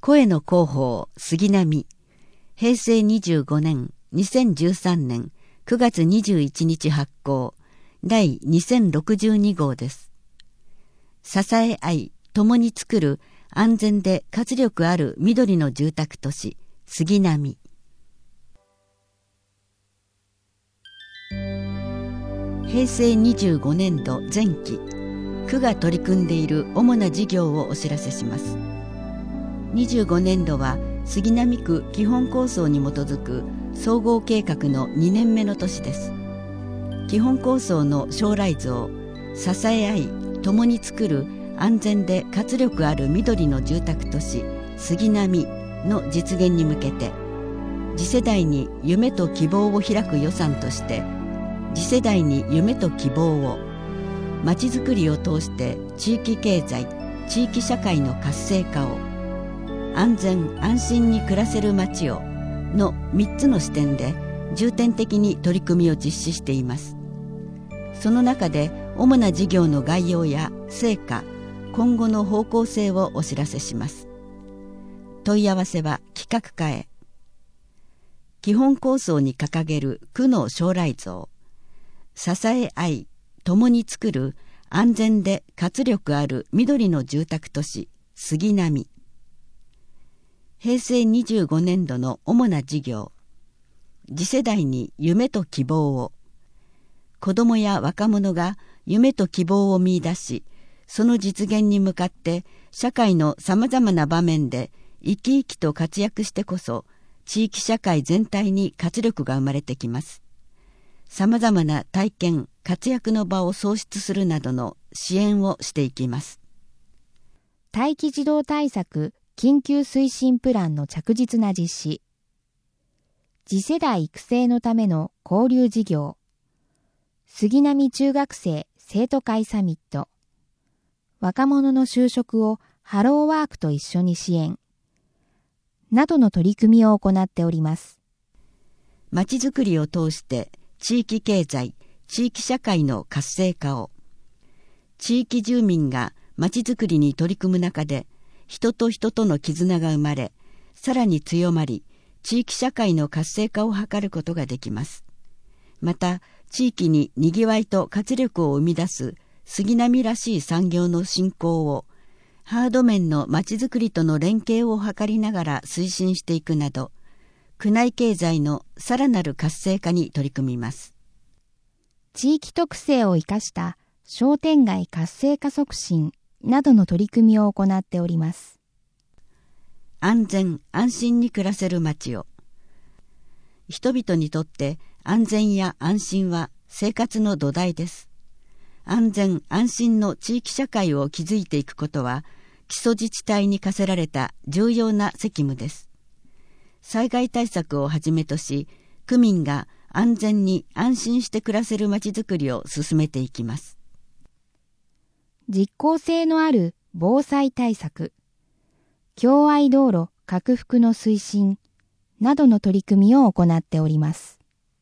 声の広報杉並、平成25年2013年9月21日発行第2062号です。支え合い共に作る安全で活力ある緑の住宅都市杉並。平成25年度前期、区が取り組んでいる主な事業をお知らせします。25年度は杉並区基本構想に基づく総合計画の2年目の年です。基本構想の将来像、支え合い共に作る安全で活力ある緑の住宅都市杉並の実現に向けて、次世代に夢と希望を開く予算として、次世代に夢と希望を、まちづくりを通して地域経済、地域社会の活性化を、安全安心に暮らせる街をの3つの視点で重点的に取り組みを実施しています。その中で主な事業の概要や成果、今後の方向性をお知らせします。問い合わせは企画課へ。基本構想に掲げる区の将来像、支え合い共に作る安全で活力ある緑の住宅都市杉並。平成25年度の主な事業、次世代に夢と希望を、子どもや若者が夢と希望を見出し、その実現に向かって社会のさまざまな場面で生き生きと活躍してこそ、地域社会全体に活力が生まれてきます。さまざまな体験、活躍の場を創出するなどの支援をしていきます。 待機児童対策緊急推進プランの着実な実施。次世代育成のための交流事業。杉並中学生生徒会サミット。若者の就職をハローワークと一緒に支援。などの取り組みを行っております。 まちづくりを通して地域経済、地域社会の活性化を、地域住民がまちづくりに取り組む中で、人と人との絆が生まれ、さらに強まり、地域社会の活性化を図ることができます。また、地域ににぎわいと活力を生み出す杉並らしい産業の振興を、ハード面のまちづくりとの連携を図りながら推進していくなど、区内経済のさらなる活性化に取り組みます。 地域特性を生かした商店街活性化促進などの取り組みを行っております。 安全安心に暮らせる街を。人々にとって安全や安心は生活の土台です。安全安心の地域社会を築いていくことは、基礎自治体に課せられた重要な責務です。災害対策をはじめとし、区民が安全に安心して暮らせるまちづくりを進めていきます。 実効性のある防災対策、共愛道路拡幅の推進などの取り組みを行っております。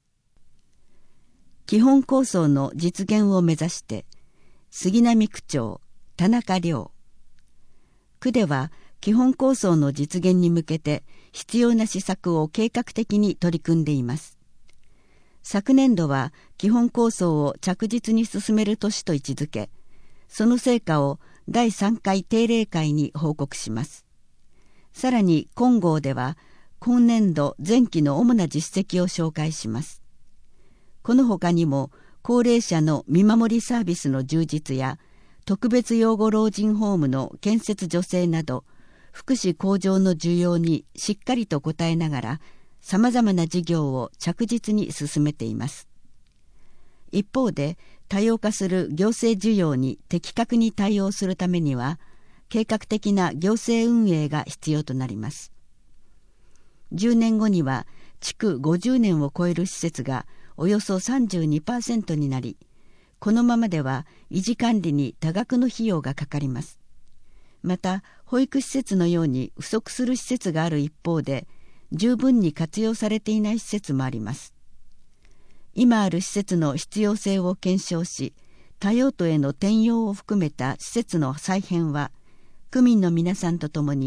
基本構想の実現を目指して、杉並区長田中亮。区では基本構想の実現に向けて必要な施策を計画的に取り組んでいます。昨年度は基本構想を着実に進める年と位置づけ、その成果を第3回定例会に報告します。さらに今号では今年度前期の主な実績を紹介します。この他にも高齢者の見守りサービスの充実や特別養護老人ホームの建設助成など、福祉向上の需要にしっかりと応えながら、さまざまな事業を着実に進めています。一方で、多様化する行政需要に的確に対応するためには、計画的な行政運営が必要となります。10年後には、築50年を超える施設がおよそ 32% になり、このままでは維持管理に多額の費用がかかります。また、保育施設のように不足する施設がある一方で、十分に活用されていない施設もあります。今ある施設の必要性を検証し、多用途への転用を含めた施設の再編は、区民の皆さんと共に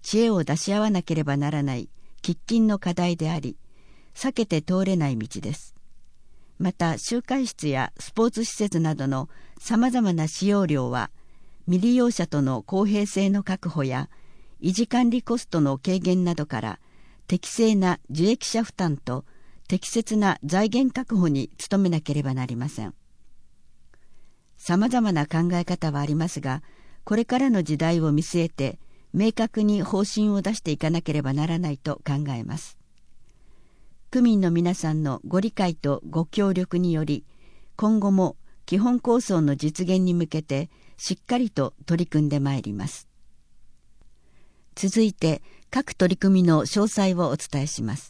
知恵を出し合わなければならない喫緊の課題であり、避けて通れない道です。また集会室やスポーツ施設などのさまざまな使用料は、未利用者との公平性の確保や維持管理コストの軽減などから適正な受益者負担と適切な財源確保に努めなければなりません。さまざまな考え方はありますが、これからの時代を見据えて明確に方針を出していかなければならないと考えます。区民の皆さんのご理解とご協力により、今後も基本構想の実現に向けてしっかりと取り組んでまいります。続いて各取り組みの詳細をお伝えします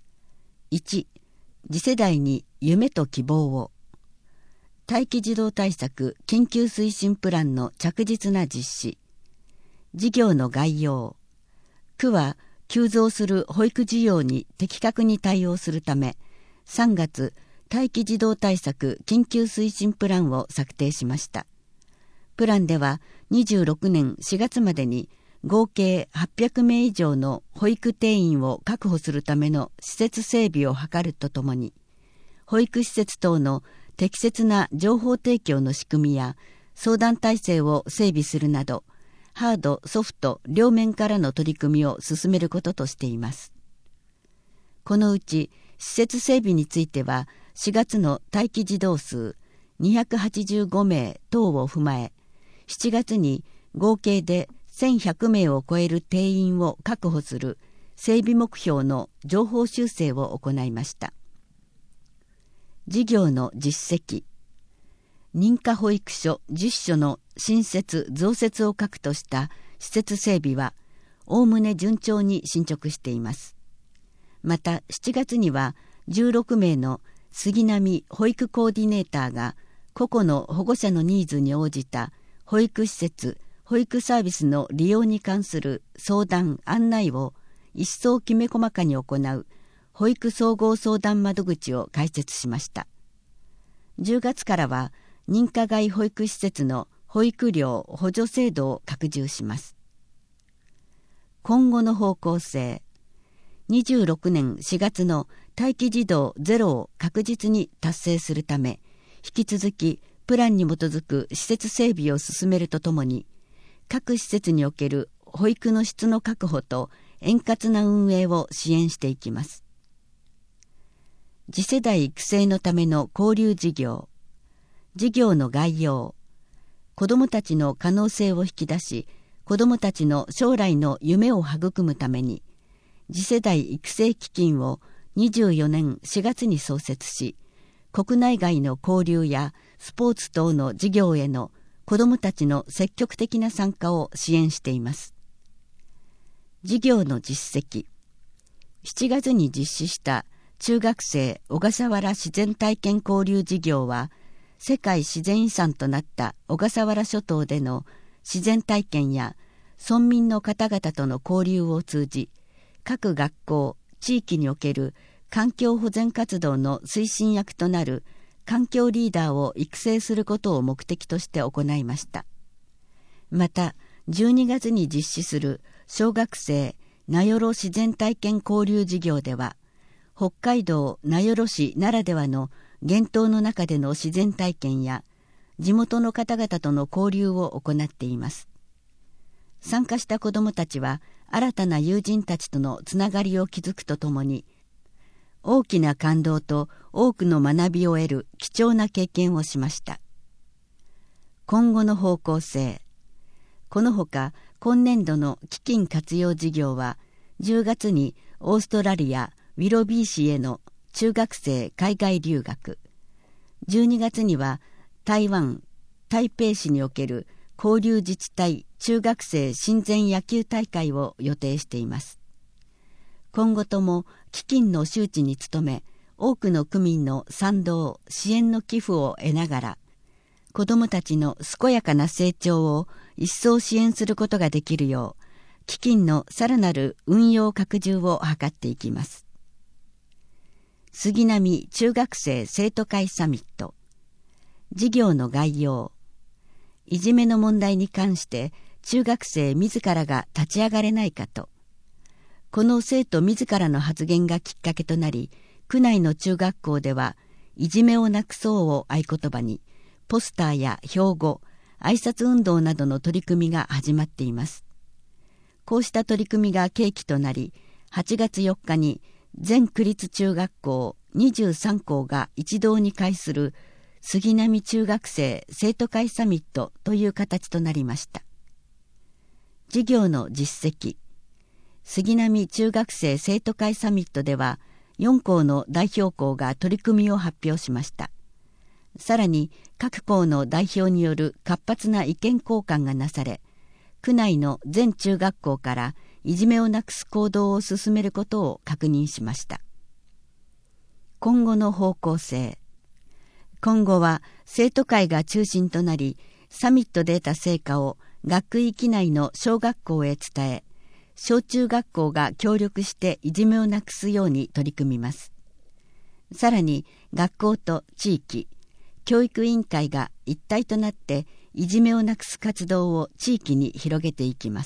。1、次世代に夢と希望を。待機児童対策緊急推進プランの着実な実施。事業の概要。区は急増する保育需要に的確に対応するため、3月、待機児童対策緊急推進プランを策定しました。プランでは26年4月までに合計800名以上の保育定員を確保するための施設整備を図るとともに、保育施設等の適切な情報提供の仕組みや相談体制を整備するなど、ハード・ソフト両面からの取り組みを進めることとしています。このうち施設整備については、4月の待機児童数285名等を踏まえ、7月に合計で1100名を超える定員を確保する整備目標の情報修正を行いました。事業の実績。認可保育所10所の新設・増設を核とした施設整備は、おおむね順調に進捗しています。また、7月には16名の杉並保育コーディネーターが、個々の保護者のニーズに応じた保育施設・保育サービスの利用に関する相談・案内を一層きめ細かに行う保育総合相談窓口を開設しました。10月からは、認可外保育施設の保育料補助制度を拡充します。今後の方向性。26年4月の待機児童ゼロを確実に達成するため、引き続きプランに基づく施設整備を進めるとともに、各施設における保育の質の確保と円滑な運営を支援していきます。次世代育成のための交流事業。事業の概要。子どもたちの可能性を引き出し、子どもたちの将来の夢を育むために、次世代育成基金を24年4月に創設し、国内外の交流やスポーツ等の事業への子どもたちの積極的な参加を支援しています。事業の実績。7月に実施した中学生小笠原自然体験交流事業は、世界自然遺産となった小笠原諸島での自然体験や村民の方々との交流を通じ、各学校、地域における環境保全活動の推進役となる環境リーダーを育成することを目的として行いました。また、12月に実施する小学生名寄自然体験交流事業では、北海道名寄市ならではの厳冬の中での自然体験や地元の方々との交流を行っています。参加した子どもたちは新たな友人たちとのつながりを築くとともに、大きな感動と多くの学びを得る貴重な経験をしました。今後の方向性。このほか今年度の基金活用事業は、10月にオーストラリアウィロビー市への中学生海外留学、12月には台湾台北市における交流自治体中学生親善野球大会を予定しています。今後とも基金の周知に努め、多くの区民の賛同・支援の寄付を得ながら、子どもたちの健やかな成長を一層支援することができるよう、基金のさらなる運用拡充を図っていきます。杉並中学生生徒会サミット。事業の概要。いじめの問題に関して中学生自らが立ち上がれないかと。この生徒自らの発言がきっかけとなり、区内の中学校ではいじめをなくそうを合言葉に、ポスターや標語、挨拶運動などの取り組みが始まっています。こうした取り組みが契機となり、8月4日に全区立中学校23校が一堂に会する杉並中学生生徒会サミットという形となりました。授業の実績。杉並中学生生徒会サミットでは4校の代表校が取り組みを発表しました。さらに各校の代表による活発な意見交換がなされ、区内の全中学校からいじめをなくす行動を進めることを確認しました。今後の方向性。今後は生徒会が中心となり、サミットで得た成果を学区域内の小学校へ伝え、小中学校が協力していじめをなくすように取り組みます。さらに学校と地域、教育委員会が一体となっていじめをなくす活動を地域に広げていきます。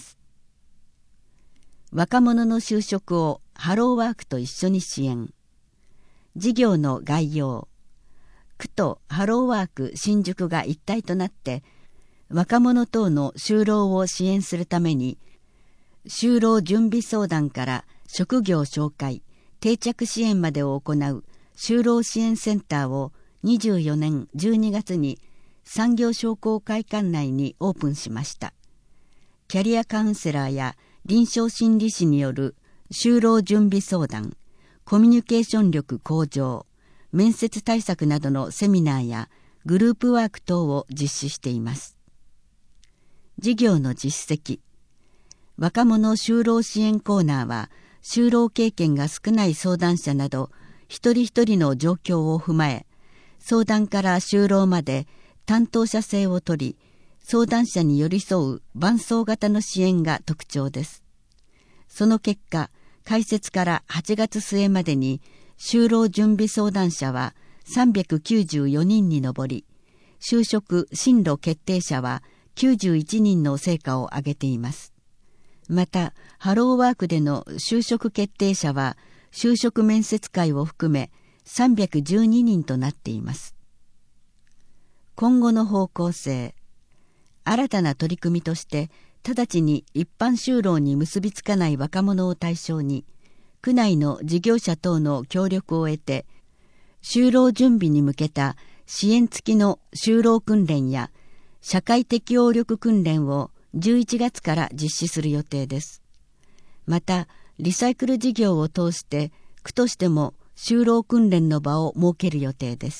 若者の就職をハローワークと一緒に支援。事業の概要。区とハローワーク新宿が一体となって若者等の就労を支援するために、就労準備相談から職業紹介、定着支援までを行う就労支援センターを24年12月に産業商工会館内にオープンしました。キャリアカウンセラーや臨床心理士による就労準備相談、コミュニケーション力向上、面接対策などのセミナーやグループワーク等を実施しています。事業の実績。若者就労支援コーナーは、就労経験が少ない相談者など一人一人の状況を踏まえ、相談から就労まで担当者制を取り、相談者に寄り添う伴走型の支援が特徴です。その結果、開設から8月末までに就労準備相談者は394人に上り、就職進路決定者は91人の成果を上げています。また、ハローワークでの就職決定者は就職面接会を含め312人となっています。今後の方向性。新たな取り組みとして、直ちに一般就労に結びつかない若者を対象に、区内の事業者等の協力を得て、就労準備に向けた支援付きの就労訓練や社会適応力訓練を11月から実施する予定です。また、リサイクル事業を通して区としても就労訓練の場を設ける予定です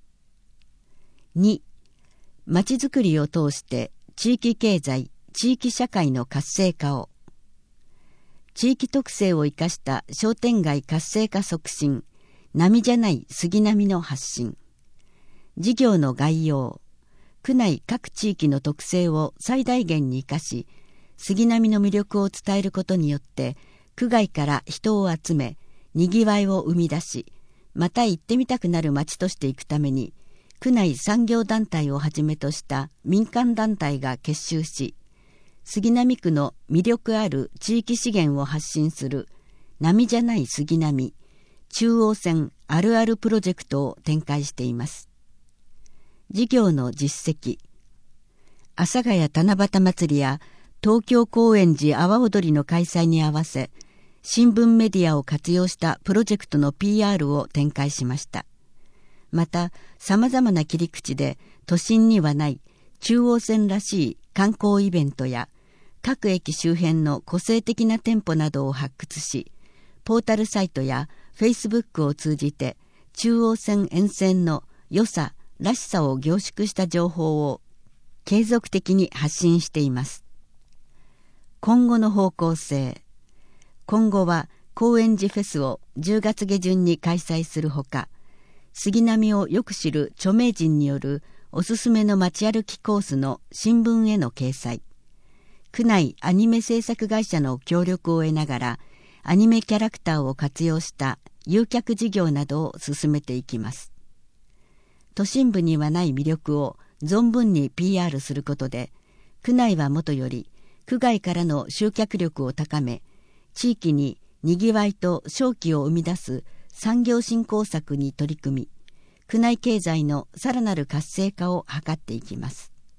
。2、まちづくりを通して地域経済、地域社会の活性化を。地域特性を生かした商店街活性化促進、並じゃない杉並の発信。事業の概要。区内各地域の特性を最大限に生かし、杉並の魅力を伝えることによって、区外から人を集め、にぎわいを生み出し、また行ってみたくなる街としていくために、区内産業団体をはじめとした民間団体が結集し、杉並区の魅力ある地域資源を発信する並じゃない杉並中央線あるあるプロジェクトを展開しています。事業の実績。阿佐ヶ谷七夕祭りや東京高円寺阿波踊りの開催に合わせ、新聞メディアを活用したプロジェクトの PR を展開しました。また、様々な切り口で都心にはない中央線らしい観光イベントや各駅周辺の個性的な店舗などを発掘し、ポータルサイトやフェイスブックを通じて中央線沿線の良さ、らしさを凝縮した情報を継続的に発信しています。今後の方向性。今後は高円寺フェスを10月下旬に開催するほか、杉並をよく知る著名人によるおすすめの街歩きコースの新聞への掲載、区内アニメ制作会社の協力を得ながらアニメキャラクターを活用した誘客事業などを進めていきます。都心部にはない魅力を存分に PR することで、区内はもとより区外からの集客力を高め、地域ににぎわいと商機を生み出す産業振興策に取り組み、区内経済のさらなる活性化を図っていきます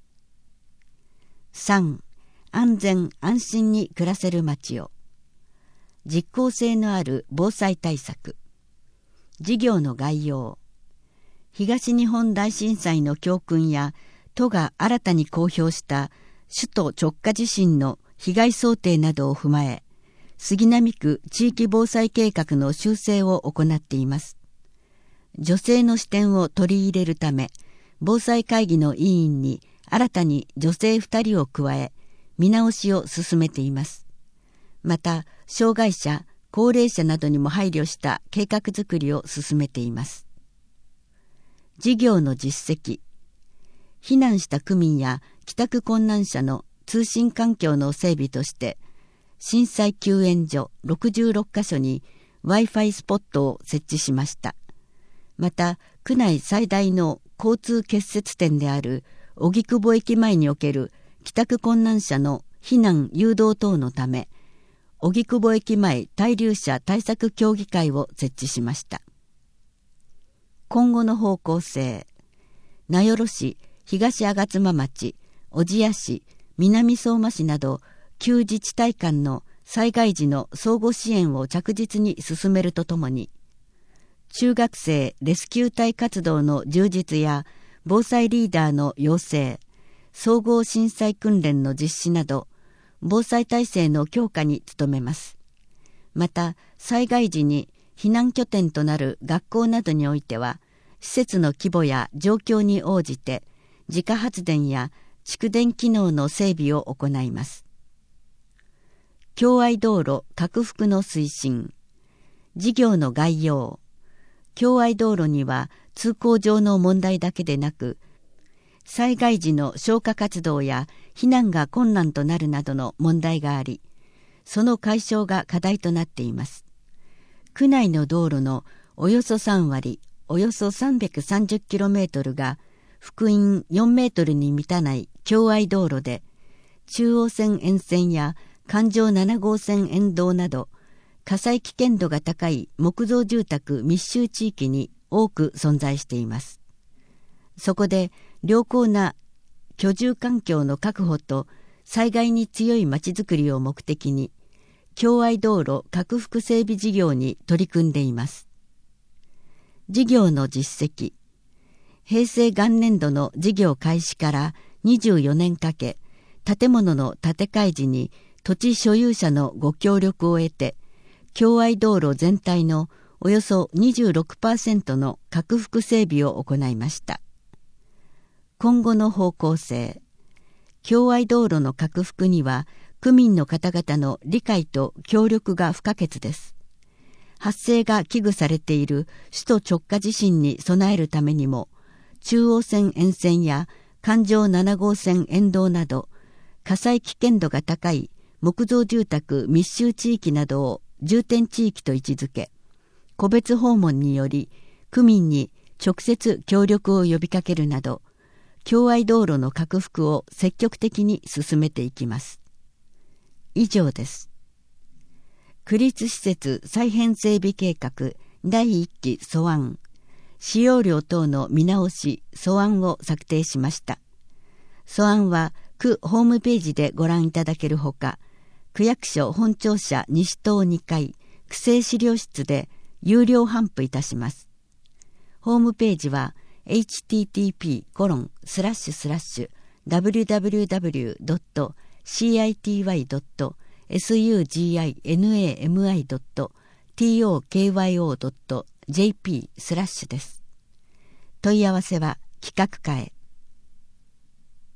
。3、安全安心に暮らせる街を。実効性のある防災対策。事業の概要。東日本大震災の教訓や都が新たに公表した首都直下地震の被害想定などを踏まえ、杉並区地域防災計画の修正を行っています。女性の視点を取り入れるため、防災会議の委員に新たに女性2人を加え、見直しを進めています。また、障害者、高齢者などにも配慮した計画づくりを進めています。事業の実績。避難した区民や帰宅困難者の通信環境の整備として、震災救援所66カ所に Wi-Fi スポットを設置しました。また、区内最大の交通結節点である荻窪駅前における帰宅困難者の避難誘導等のため、荻窪駅前滞留者対策協議会を設置しました。今後の方向性。名寄市、東吾妻町、小千谷市、南相馬市など、旧自治体間の災害時の相互支援を着実に進めるとともに、中学生レスキュー隊活動の充実や防災リーダーの養成、総合震災訓練の実施など、防災体制の強化に努めます。また、災害時に避難拠点となる学校などにおいては、施設の規模や状況に応じて、自家発電や蓄電機能の整備を行います。共愛道路拡幅の推進。事業の概要。共愛道路には通行上の問題だけでなく、災害時の消火活動や避難が困難となるなどの問題があり、その解消が課題となっています。区内の道路のおよそ3割、およそ 330km が幅員4メートルに満たない共愛道路で、中央線沿線や環状7号線沿道など、火災危険度が高い木造住宅密集地域に多く存在しています。そこで良好な居住環境の確保と災害に強いまちづくりを目的に、共愛道路拡幅整備事業に取り組んでいます。事業の実績。平成元年度の事業開始から24年かけ、建物の建て替え時に土地所有者のご協力を得て、共愛道路全体のおよそ 26% の拡幅整備を行いました。今後の方向性。共愛道路の拡幅には、区民の方々の理解と協力が不可欠です。発生が危惧されている首都直下地震に備えるためにも、中央線沿線や環状7号線沿道など、火災危険度が高い木造住宅密集地域などを重点地域と位置づけ、個別訪問により区民に直接協力を呼びかけるなど、共愛道路の拡幅を積極的に進めていきます。以上です。区立施設再編整備計画第1期素案、使用料等の見直し素案を策定しました。素案は区ホームページでご覧いただけるほか、区役所本庁舎西棟2階区政資料室で有料頒布いたします。ホームページは http://www.citywi.suginami.tokyo.jp/ です。問い合わせは企画課へ。